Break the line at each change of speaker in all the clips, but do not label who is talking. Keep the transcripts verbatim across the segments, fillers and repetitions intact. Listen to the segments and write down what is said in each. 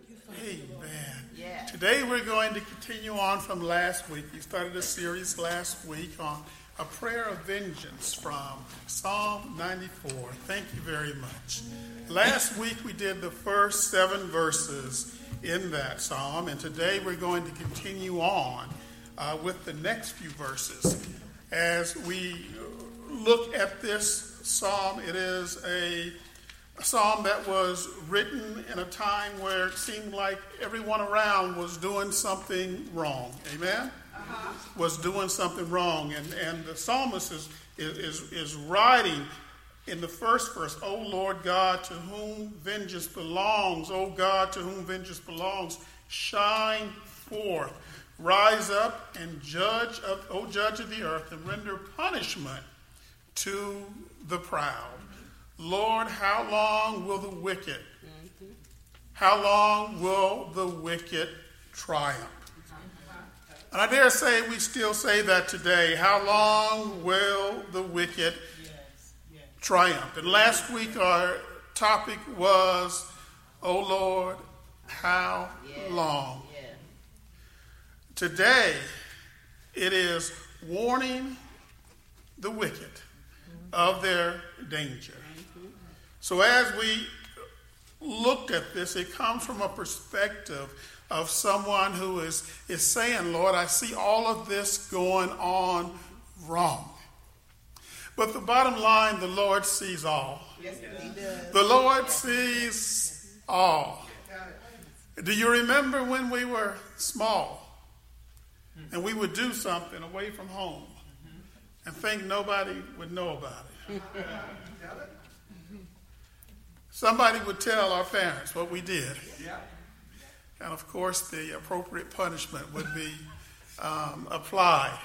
Amen.
Yeah.
Today we're going to continue on from last week. We started a series last week on a prayer of vengeance from Psalm ninety-four. Thank you very much. Last week we did the first seven verses in that psalm, and today we're going to continue on uh, with the next few verses. As we look at this psalm, it is a A psalm that was written in a time where it seemed like everyone around was doing something wrong. Amen? Uh-huh. Was doing something wrong. And, and the psalmist is, is, is writing in the first verse, O Lord God, to whom vengeance belongs, O God, to whom vengeance belongs, shine forth. Rise up and judge, of, O judge of the earth, and render punishment to the proud. Lord, how long will the wicked, how long will the wicked triumph? And I dare say we still say that today. How long will the wicked triumph? And last week our topic was, oh Lord, how long? Today it is warning the wicked of their danger. So as we looked at this, it comes from a perspective of someone who is, is saying, Lord, I see all of this going on wrong. But the bottom line, the Lord sees all. Yes, he does. The Lord sees all. Do you remember when we were small and we would do something away from home and think nobody would know about it? Somebody would tell our parents what we did. Yeah. And of course, the appropriate punishment would be um, applied.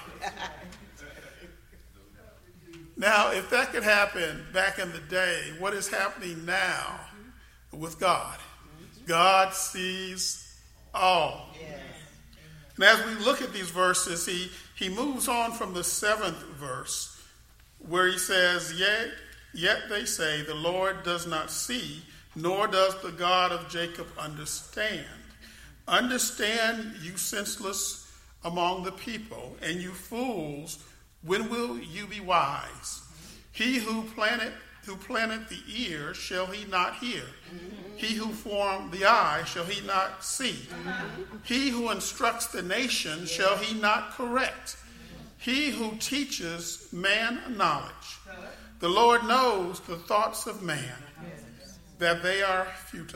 Now, if that could happen back in the day, what is happening now with God? God sees all. Yeah. And as we look at these verses, he, he moves on from the seventh verse where he says, Yet, yet they say, the Lord does not see, nor does the God of Jacob understand. Understand, you senseless among the people, and you fools, when will you be wise? He who planted who planted the ear, shall he not hear? Mm-hmm. He who formed the eye, shall he not see? Mm-hmm. He who instructs the nation, yeah. shall he not correct? He who teaches man knowledge. The Lord knows the thoughts of man, that they are futile.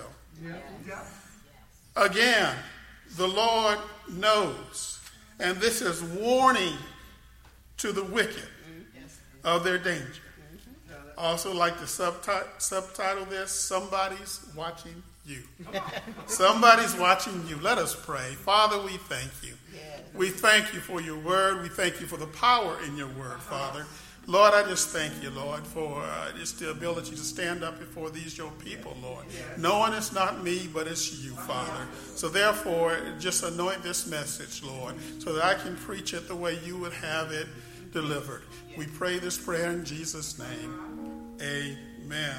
Again, the Lord knows, and this is warning to the wicked of their danger. I also like to subti- subtitle this, Somebody's Watching You. Somebody's watching you. Let us pray. Father, we thank you. We thank you for your word. We thank you for the power in your word, Father. Lord, I just thank you, Lord, for uh, just the ability to stand up before these your people, Lord. Knowing it's not me, but it's you, Father. So therefore, just anoint this message, Lord, so that I can preach it the way you would have it delivered. We pray this prayer in Jesus' name. Amen.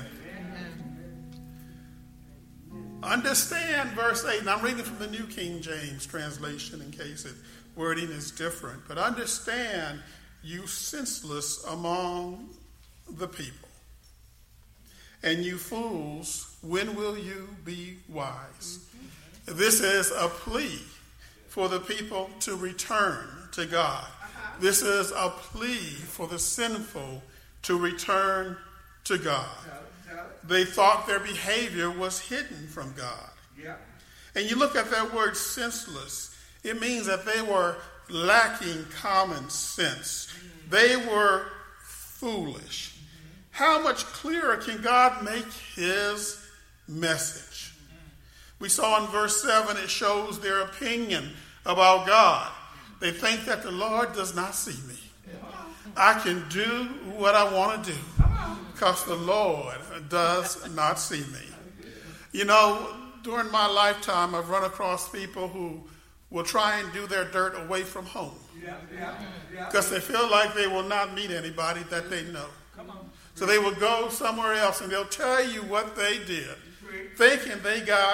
Understand verse eight, and I'm reading from the New King James translation in case the wording is different. But understand, you senseless among the people, and you fools, when will you be wise? Mm-hmm. This is a plea for the people to return to God. Uh-huh. This is a plea for the sinful to return to God. They thought their behavior was hidden from God. Yeah. And you look at that word senseless, it means that they were lacking common sense. They were foolish. How much clearer can God make his message? We saw in verse seven, it shows their opinion about God. They think that the Lord does not see me. I can do what I want to do because the Lord does not see me. You know, during my lifetime, I've run across people who will try and do their dirt away from home because they feel like they will not meet anybody that they know. So they will go somewhere else and they'll tell you what they did, thinking they got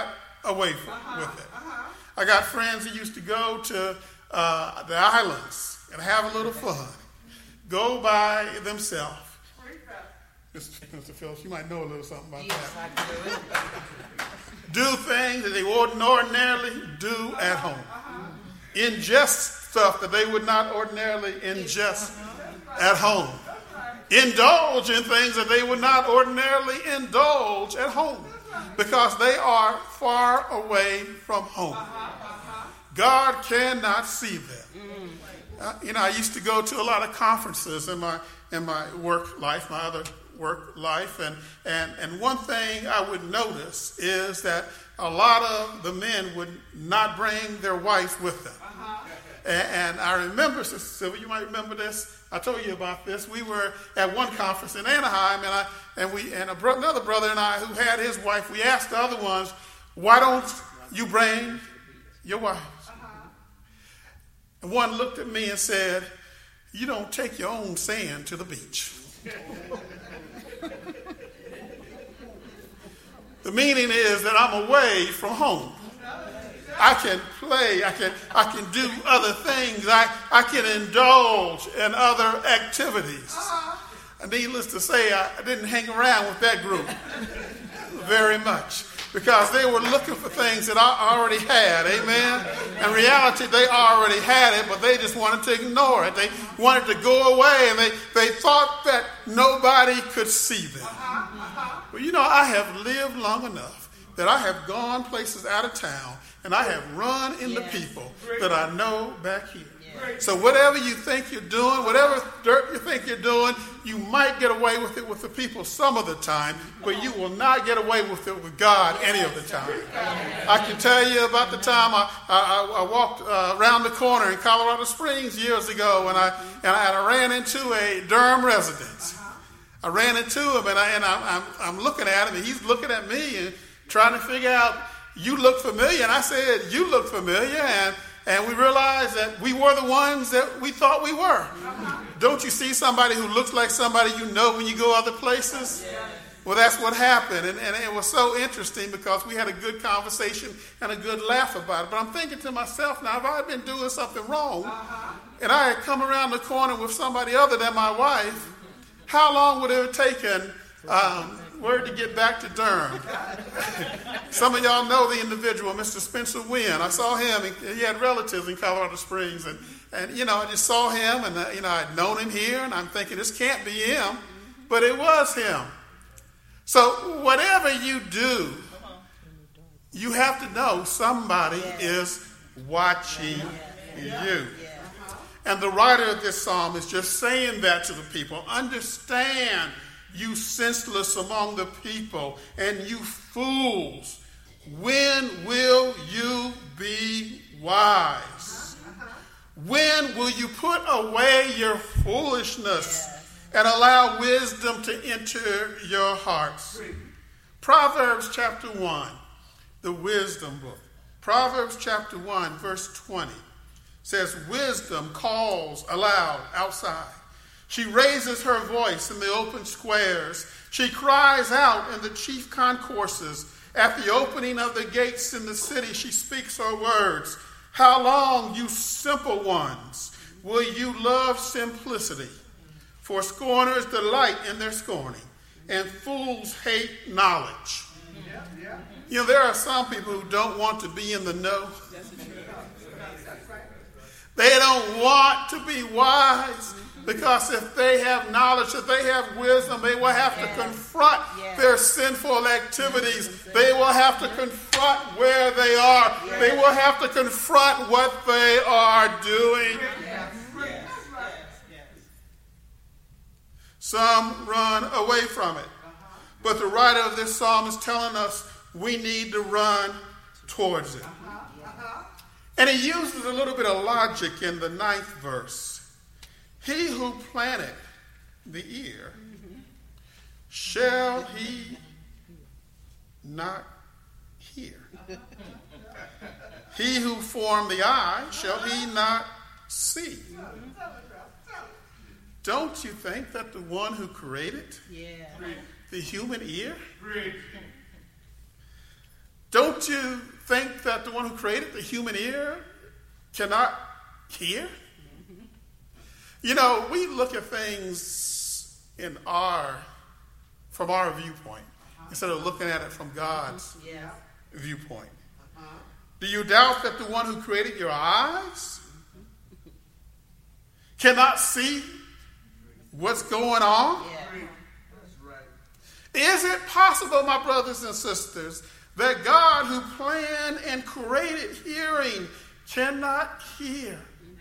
away from, uh-huh, with it. Uh-huh. I got friends who used to go to uh, the islands and have a little fun. Go by themselves. Mister Phillips, you might know a little something about yes, that. I do. do things that they wouldn't ordinarily do at home. Uh-huh. Ingest stuff that they would not ordinarily ingest uh-huh. at home. Indulge in things that they would not ordinarily indulge at home because they are far away from home. God cannot see them. Uh, you know, I used to go to a lot of conferences in my in my work life, my other work life, and and and one thing I would notice is that a lot of the men would not bring their wife with them. Uh-huh. And, and I remember, Sister Sylvia, you might remember this. I told you about this. We were at one conference in Anaheim, and I and we and a bro- another brother and I who had his wife. We asked the other ones, "Why don't you bring your wife?" Uh-huh. And one looked at me and said, "You don't take your own sand to the beach." The meaning is that I'm away from home. I can play, I can I can do other things, I, I can indulge in other activities. And needless to say, I, I didn't hang around with that group very much because they were looking for things that I already had, amen? In reality, they already had it, but they just wanted to ignore it. They wanted to go away, and they, they thought that nobody could see them. Well, you know, I have lived long enough that I have gone places out of town, and I have run into yes. people that I know back here. Yes. So whatever you think you're doing, whatever dirt you think you're doing, you might get away with it with the people some of the time, but you will not get away with it with God any of the time. I can tell you about the time I, I, I walked uh, around the corner in Colorado Springs years ago, and I and I, and I ran into a Durham resident. I ran into him, and, I, and I, I'm, I'm looking at him, and he's looking at me and trying to figure out, you look familiar. And I said, you look familiar. And, and we realized that we were the ones that we thought we were. Uh-huh. Don't you see somebody who looks like somebody you know when you go other places? Yeah. Well, that's what happened. And, and it was so interesting because we had a good conversation and a good laugh about it. But I'm thinking to myself, now, if I had been doing something wrong, uh-huh. and I had come around the corner with somebody other than my wife, how long would it have taken um, word to get back to Durham? Some of y'all know the individual, Mister Spencer Wynn. I saw him. He, he had relatives in Colorado Springs. And, and, you know, I just saw him, and, uh, you know, I'd known him here, and I'm thinking, this can't be him. But it was him. So whatever you do, you have to know somebody is watching you. And the writer of this psalm is just saying that to the people. Understand, you senseless among the people, and you fools, when will you be wise? When will you put away your foolishness and allow wisdom to enter your hearts? Proverbs chapter one, the wisdom book. Proverbs chapter one, verse twenty. Says, wisdom calls aloud outside. She raises her voice in the open squares. She cries out in the chief concourses. At the opening of the gates in the city, she speaks her words. How long, you simple ones, will you love simplicity? For scorners delight in their scorning, and fools hate knowledge. Yeah, yeah. You know, there are some people who don't want to be in the know. They don't want to be wise because if they have knowledge, if they have wisdom, they will have to confront their sinful activities. They will have to confront where they are. They will have to confront what they are doing. Some run away from it. But the writer of this psalm is telling us we need to run towards it. And he uses a little bit of logic in the ninth verse. He who planted the ear, shall he not hear? He who formed the eye, shall he not see? Don't you think that the one who created yeah. the human ear, Don't you think that the one who created the human ear cannot hear? You know, we look at things in our, from our viewpoint, instead of looking at it from God's
Yeah.
viewpoint. Do you doubt that the one who created your eyes cannot see what's going on?
Yeah.
Is it possible, my brothers and sisters, that God who planned and created hearing cannot hear?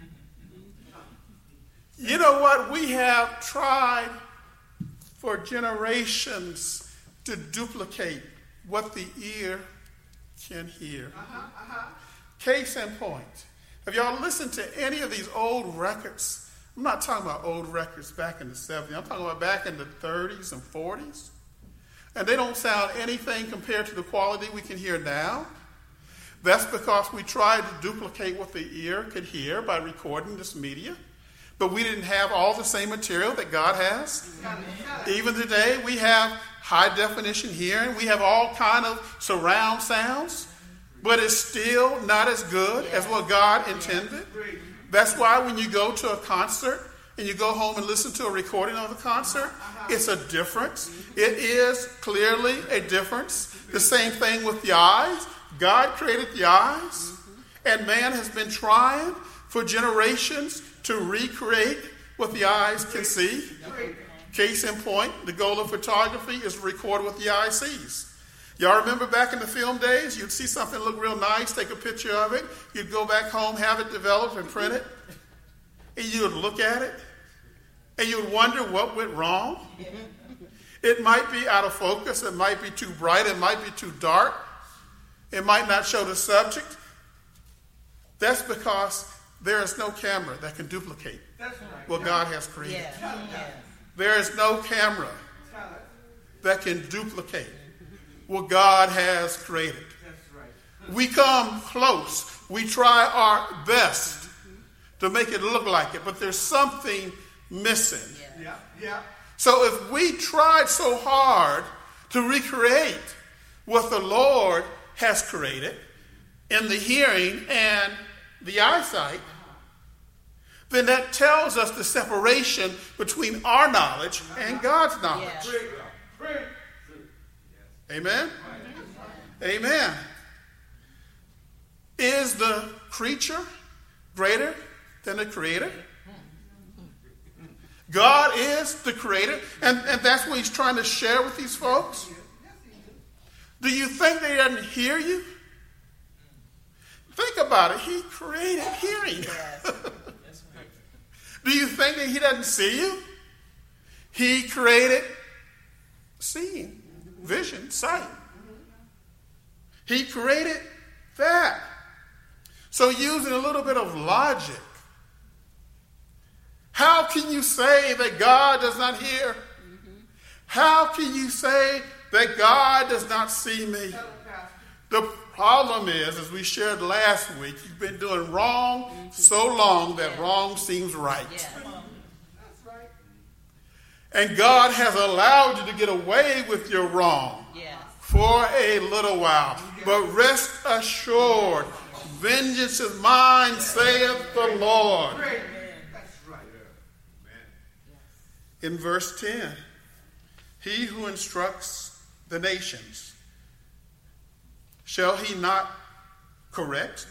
You know what? We have tried for generations to duplicate what the ear can hear.
Uh-huh, uh-huh.
Case in point, have y'all listened to any of these old records? I'm not talking about old records back in the seventies. I'm talking about back in the thirties and forties. And they don't sound anything compared to the quality we can hear now. That's because we tried to duplicate what the ear could hear by recording this media. But we didn't have all the same material that God has. Even today, we have high definition hearing. We have all kind of surround sounds. But it's still not as good as what God intended. That's why when you go to a concert and you go home and listen to a recording of the concert, it's a difference. It is clearly a difference. The same thing with the eyes. God created the eyes, and man has been trying for generations to recreate what the eyes can see. Case in point, the goal of photography is to record what the eye sees. Y'all remember back in the film days, you'd see something look real nice, take a picture of it, you'd go back home, have it developed and print it, and you would look at it, and you would wonder what went wrong. It might be out of focus, it might be too bright, it might be too dark, it might not show the subject. That's because there is no camera that can duplicate what God has created.
Yeah. Yeah.
There is no camera that can duplicate what God has created. We come close. We try our best to make it look like it, but there's something missing.
Yeah.
Yeah.
So if we tried so hard to recreate what the Lord has created in the hearing and the eyesight, then that tells us the separation between our knowledge and God's knowledge.
Yeah.
Amen? Amen. Is the creature greater than the creator? God is the creator, and, and that's what he's trying to share with these folks. Do you think they doesn't hear you? Think about it. He created hearing. Do you think that he doesn't see you? He created seeing, vision, sight. He created that. So using a little bit of logic, how can you say that God does not hear? How can you say that God does not see me? The problem is, as we shared last week, you've been doing wrong so long that wrong seems right.
Yeah.
And God has allowed you to get away with your wrong
Yeah.
for a little while. But rest assured, vengeance is mine, saith the Lord. In verse ten, he who instructs the nations, shall he not correct?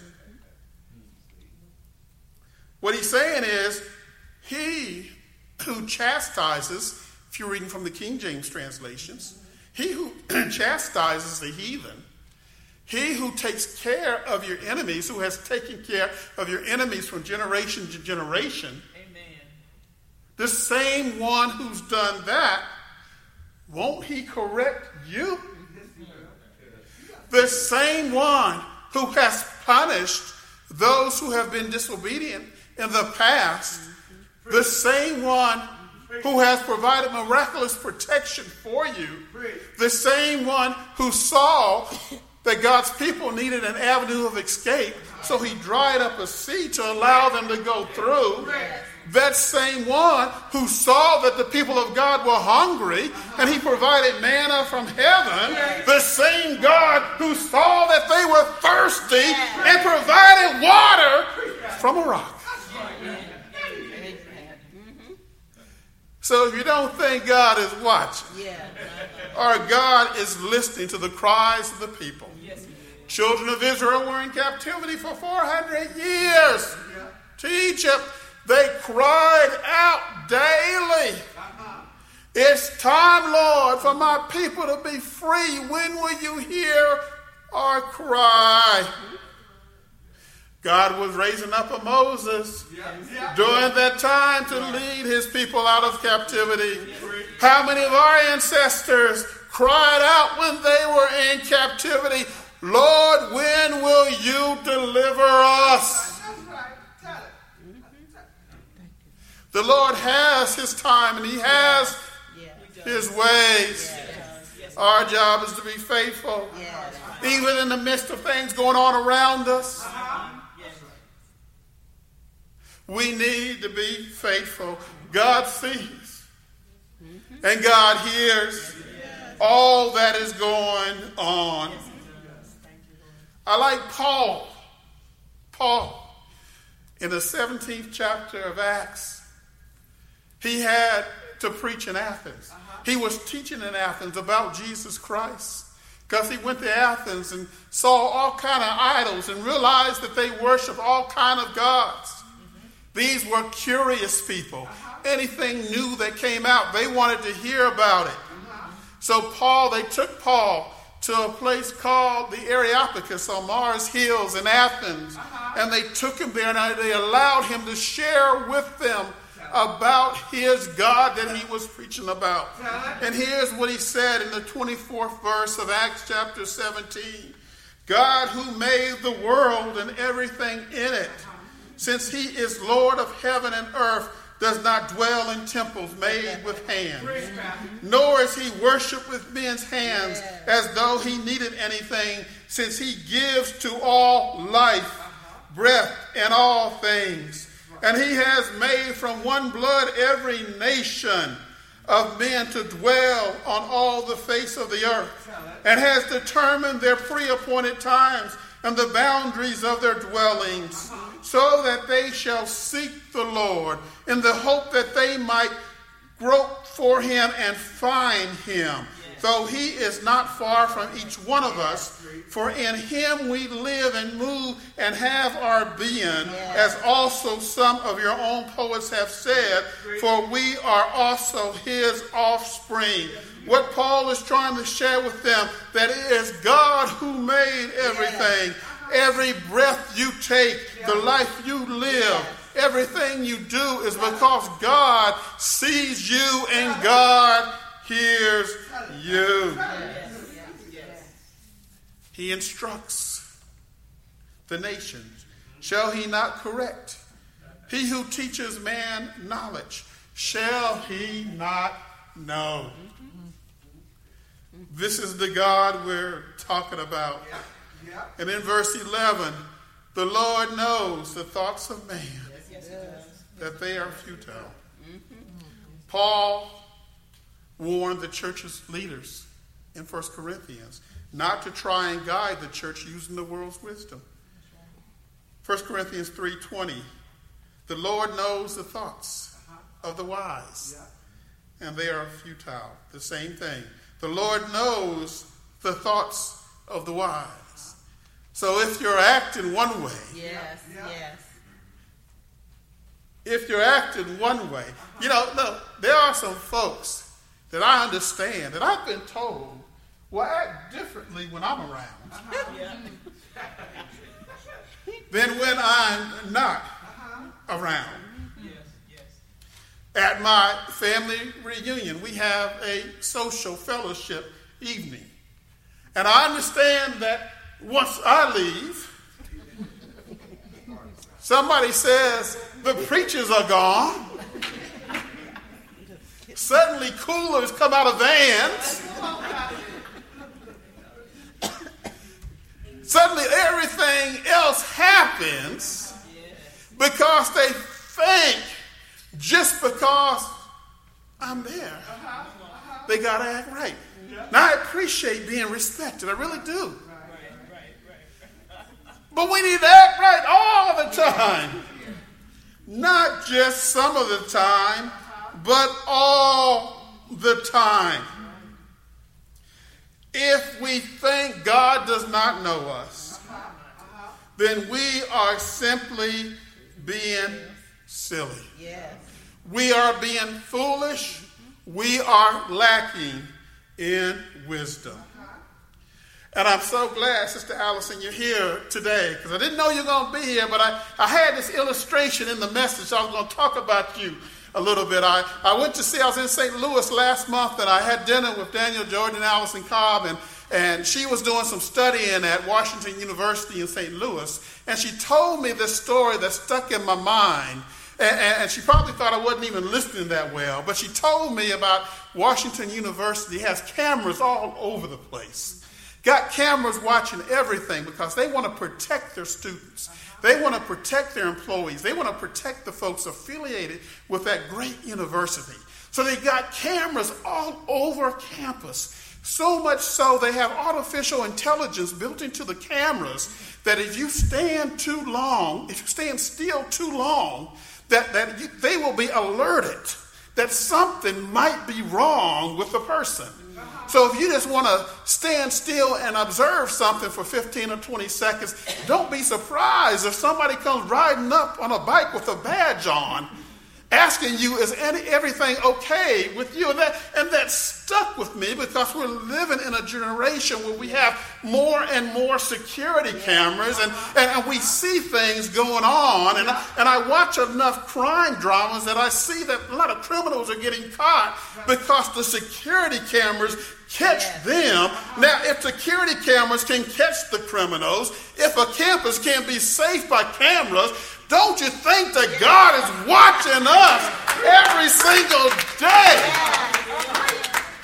What he's saying is, he who chastises, if you're reading from the King James translations, he who chastises the heathen, he who takes care of your enemies, who has taken care of your enemies from generation to generation, the same one who's done that, won't he correct you? The same one who has punished those who have been disobedient in the past, the same one who has provided miraculous protection for you, the same one who saw that God's people needed an avenue of escape, so he dried up a sea to allow them to go through. That same one who saw that the people of God were hungry and he provided manna from heaven, the same God who saw that they were thirsty and provided water from a rock. So if you don't think God is watching, or God is listening to the cries of the people, children of Israel were in captivity for four hundred years to Egypt. They cried out daily. It's time, Lord, for my people to be free. When will you hear our cry? God was raising up a Moses during that time to lead his people out of captivity. How many of our ancestors cried out when they were in captivity, Lord, when will you deliver us? The Lord has his time and he has his ways. Our job is to be faithful. Even in the midst of things going on around us, we need to be faithful. God sees and God hears all that is going on. I like Paul. Paul, in the seventeenth chapter of Acts, he had to preach in Athens. Uh-huh. He was teaching in Athens about Jesus Christ because he went to Athens and saw all kind of idols and realized that they worship all kind of gods. Mm-hmm. These were curious people. Uh-huh. Anything new that came out, they wanted to hear about it. Uh-huh. So Paul, they took Paul to a place called the Areopagus on Mars Hills in Athens. Uh-huh. And they took him there and they allowed him to share with them about his God that he was preaching about. And here's what he said in the twenty-fourth verse of Acts chapter seventeen. God who made the world and everything in it, since he is Lord of heaven and earth, does not dwell in temples made with hands, nor is he worshipped with men's hands as though he needed anything, since he gives to all life, breath, and all things. And he has made from one blood every nation of men to dwell on all the face of the earth, and has determined their pre-appointed times and the boundaries of their dwellings, so that they shall seek the Lord in the hope that they might grope for him and find him, though he is not far from each one of us. For in him we live and move and have our being, as also some of your own poets have said, for we are also his offspring. What Paul is trying to share with them, that it is God who made everything. Every breath you take, the life you live, everything you do is because God sees you and God hears you. He instructs the nations. Shall he not correct? He who teaches man knowledge, shall he not know? This is the God we're talking about. And in verse eleven, the Lord knows the thoughts of man, that they are futile. Paul warned the church's leaders in First Corinthians not to try and guide the church using the world's wisdom. First Corinthians three twenty, the Lord knows the thoughts of the wise, and they are futile. The same thing. The Lord knows the thoughts of the wise. So if you're acting one way,
yes, yes.
If you're acting one way, you know, no, there are some folks that I understand that I've been told will act differently when I'm around than when I'm not around. At my family reunion, we have a social fellowship evening. And I understand that once I leave, somebody says, the preachers are gone. Suddenly coolers come out of vans. Suddenly everything else happens because they think just because I'm there.
Uh-huh. Uh-huh.
They got to act right.
Yeah.
Now, I appreciate being respected. I really do. But we need to act right all the time. Not just some of the time, but all the time. If we think God does not know us, then we are simply being silly.
Yes.
We are being foolish. We are lacking in wisdom. And I'm so glad, Sister Allison, you're here today, because I didn't know you were going to be here, but I, I had this illustration in the message. I was going to talk about you a little bit. I, I went to see, I was in Saint Louis last month, and I had dinner with Daniel Jordan and Allison Cobb, and, and she was doing some studying at Washington University in Saint Louis, and she told me this story that stuck in my mind. And, and she probably thought I wasn't even listening that well, but she told me about Washington University has cameras all over the place. Got cameras watching everything because they want to protect their students. They want to protect their employees. They want to protect the folks affiliated with that great university. So they got cameras all over campus. So much so they have artificial intelligence built into the cameras that if you stand too long, if you stand still too long, that, that you, they will be alerted that something might be wrong with the person. So if you just want to stand still and observe something for fifteen or twenty seconds, don't be surprised if somebody comes riding up on a bike with a badge on, asking you, is any, everything okay with you? And that, and that stuck with me because we're living in a generation where we have more and more security cameras, and, and, and we see things going on. And I, and I watch enough crime dramas that I see that a lot of criminals are getting caught because the security cameras catch them. Now, if security cameras can catch the criminals, if a campus can be safe by cameras, don't you think that God is watching us every single day?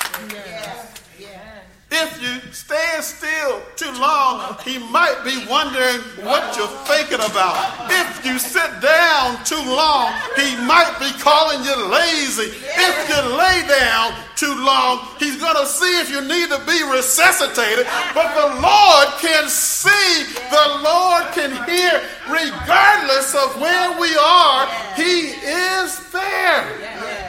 If you stand still too long, he might be wondering what you're thinking about. If you sit down too long, he might be calling you lazy. If you lay down too long, he's going to see if you need to be resuscitated. But the Lord can see, the Lord can hear, regardless of where we are, he is there.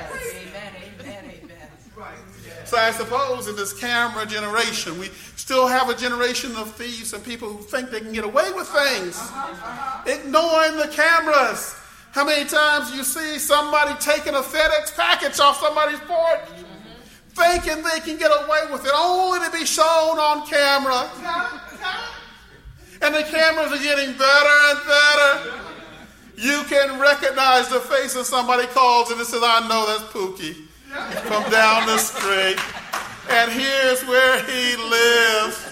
So I suppose in this camera generation, we still have a generation of thieves and people who think they can get away with things, ignoring the cameras. How many times you see somebody taking a FedEx package off somebody's porch, thinking they can get away with it, only to be shown on camera? And the cameras are getting better and better. You can recognize the face of somebody calls and it says, I know that's Pookie from down the street, and here's where he lives.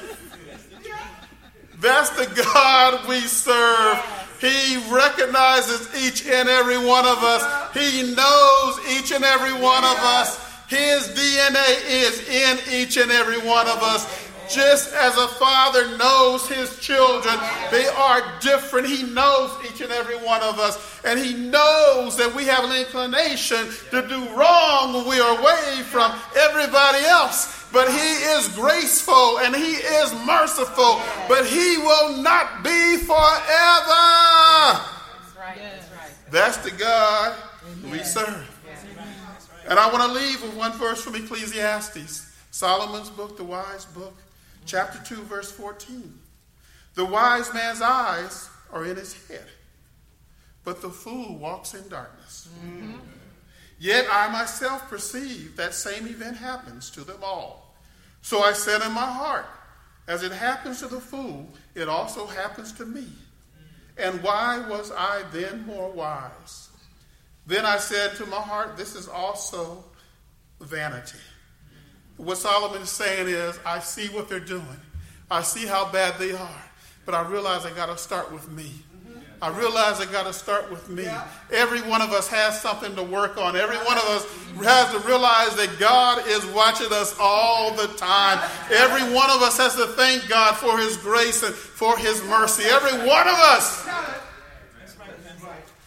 That's the God we serve. He recognizes each and every one of us. He knows each and every one of us. His D N A is in each and every one of us. Just as a father knows his children, they are different. He knows each and every one of us. And he knows that we have an inclination to do wrong when we are away from everybody else. But he is graceful and he is merciful. But he will not be forever.
That's right. That's right.
That's the God we serve. And I want to leave with one verse from Ecclesiastes, Solomon's book, the wise book. Chapter two, verse fourteen. The wise man's eyes are in his head, but the fool walks in darkness. Mm-hmm. Yet I myself perceive that same event happens to them all. So I said in my heart, as it happens to the fool, it also happens to me. And why was I then more wise? Then I said to my heart, this is also vanity. What Solomon is saying is, I see what they're doing. I see how bad they are. But I realize I got to start with me. I realize I got to start with me. Every one of us has something to work on. Every one of us has to realize that God is watching us all the time. Every one of us has to thank God for his grace and for his mercy. Every one of us.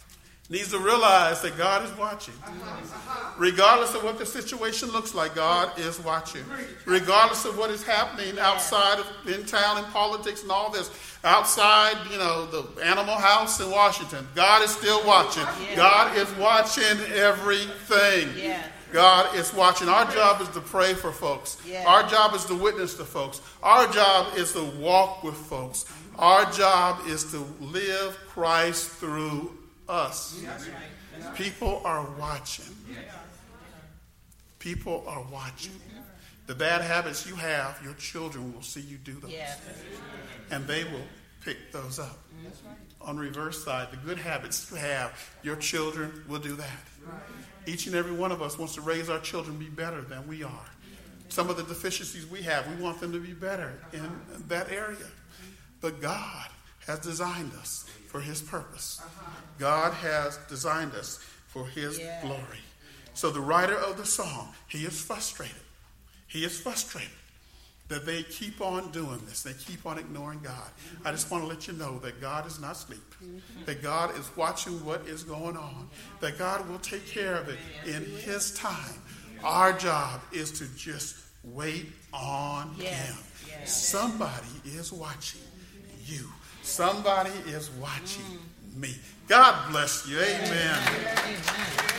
needs to realize that God is watching. Regardless of what the situation looks like, God is watching. Regardless of what is happening outside of in town and politics and all this, outside, you know, the Animal House in Washington, God is still watching. God is watching everything. God is watching. Our job is to pray for folks. Our job is to witness to folks. Our job is to walk with folks. Our job is to live Christ through us. People are watching. People are watching. The bad habits you have, your children will see you do those. And they will pick those up. On the reverse side, the good habits you have, your children will do that. Each and every one of us wants to raise our children to be better than we are. Some of the deficiencies we have, we want them to be better in that area. But God has designed us for his purpose. God has designed us for his yeah. glory. So the writer of the song, he is frustrated. He is frustrated that they keep on doing this. They keep on ignoring God. I just want to let you know that God is not asleep. That God is watching what is going on. That God will take care of it in his time. Our job is to just wait on yes. him. Yes. Somebody is watching you. Somebody is watching me. God bless you. Amen. Amen.